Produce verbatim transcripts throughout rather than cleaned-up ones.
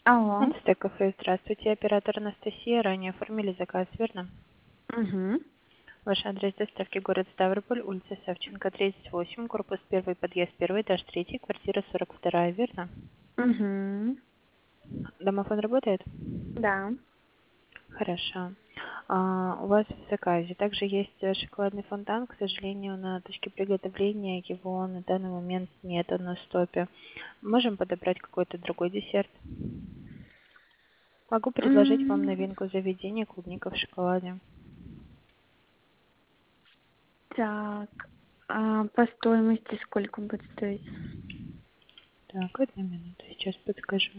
Алло. Инста кафе, здравствуйте, оператор Анастасия. Ранее оформили заказ, верно? Угу. Ваш адрес доставки город Ставрополь, улица Савченко, тридцать восемь, корпус один, подъезд один, этаж три, квартира сорок два, верно? Угу. Домофон работает? Да. Хорошо. А, у вас в заказе также есть э, шоколадный фонтан. К сожалению, на точке приготовления его на данный момент нет на стопе. Можем подобрать какой-то другой десерт. Могу предложить вам М, новинку заведения клубника в шоколаде. Так. А по стоимости сколько будет стоить? Так, одну минуту, сейчас подскажу.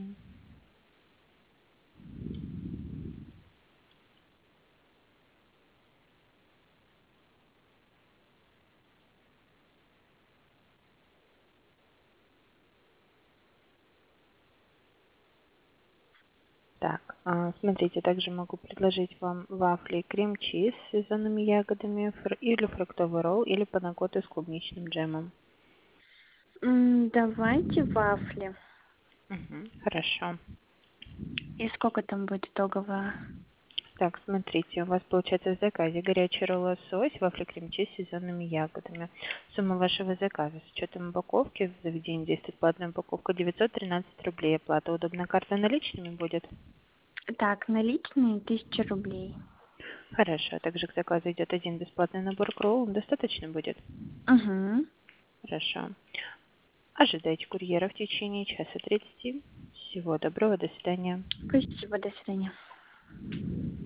Так, а, смотрите, также могу предложить вам вафли крем-чиз с сезонными ягодами фр- или фруктовый ролл, или панакоту с клубничным джемом. М, Давайте вафли. Мгм, хорошо. И сколько там будет итогово? Так, смотрите, у вас получается в заказе горячий ролл лосось, вафли крем-чиз с сезонными ягодами. Сумма вашего заказа с учетом упаковки в заведении действует платная упаковка девятьсот тринадцать рублей. Оплата удобная карта наличными будет? Так, наличные тысяча рублей. Хорошо. Также к заказу идет один бесплатный набор к роллу. Достаточно будет? Угу. Хорошо. Ожидайте курьера в течение часа тридцати. Всего доброго. До свидания. Спасибо, до свидания.